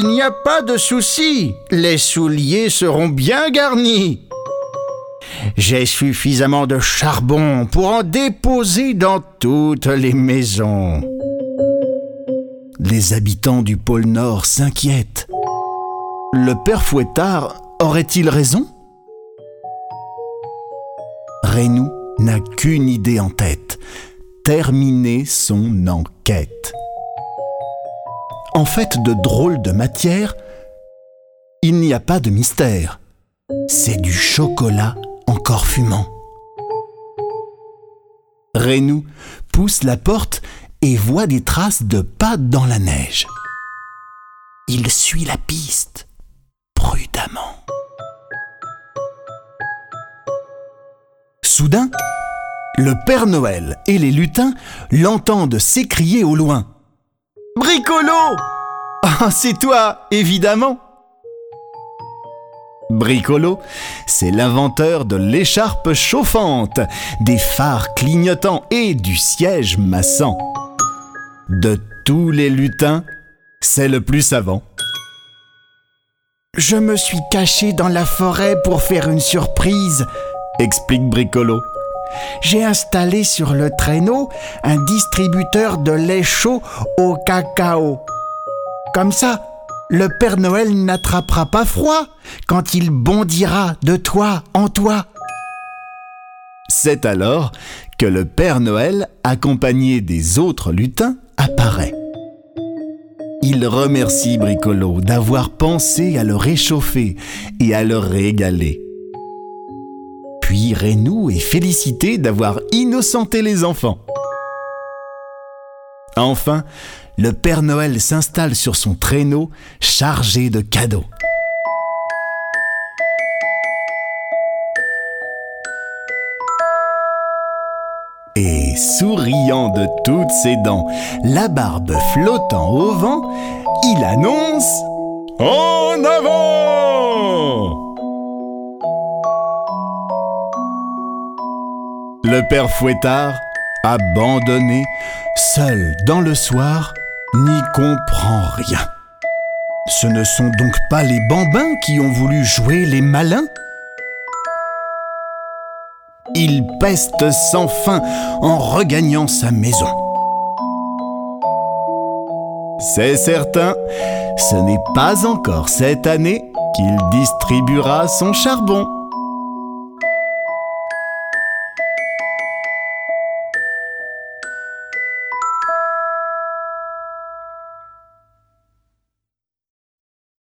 Il n'y a pas de souci, les souliers seront bien garnis. J'ai suffisamment de charbon pour en déposer dans toutes les maisons. Les habitants du pôle Nord s'inquiètent. Le père Fouettard aurait-il raison? Rainou n'a qu'une idée en tête, terminer son enquête. En fait de drôles de matière, il n'y a pas de mystère. C'est du chocolat encore fumant. Rainou pousse la porte et voit des traces de pas dans la neige. Il suit la piste, prudemment. Soudain, le Père Noël et les lutins l'entendent s'écrier au loin. « Bricolo ! Ah, c'est toi, évidemment !» Bricolo, c'est l'inventeur de l'écharpe chauffante, des phares clignotants et du siège massant. De tous les lutins, c'est le plus savant. « Je me suis caché dans la forêt pour faire une surprise, » explique Bricolo. « J'ai installé sur le traîneau un distributeur de lait chaud au cacao. Comme ça, le Père Noël n'attrapera pas froid quand il bondira de toit en toit. » C'est alors que le Père Noël, accompagné des autres lutins, apparaît. Il remercie Bricolo d'avoir pensé à le réchauffer et à le régaler. Puis Rainou est félicité d'avoir innocenté les enfants. Enfin, le Père Noël s'installe sur son traîneau chargé de cadeaux. Et souriant de toutes ses dents, la barbe flottant au vent, il annonce « En avant !» Le Père Fouettard, abandonné, seul dans le soir, n'y comprend rien. Ce ne sont donc pas les bambins qui ont voulu jouer les malins? Il peste sans fin en regagnant sa maison. C'est certain, ce n'est pas encore cette année qu'il distribuera son charbon.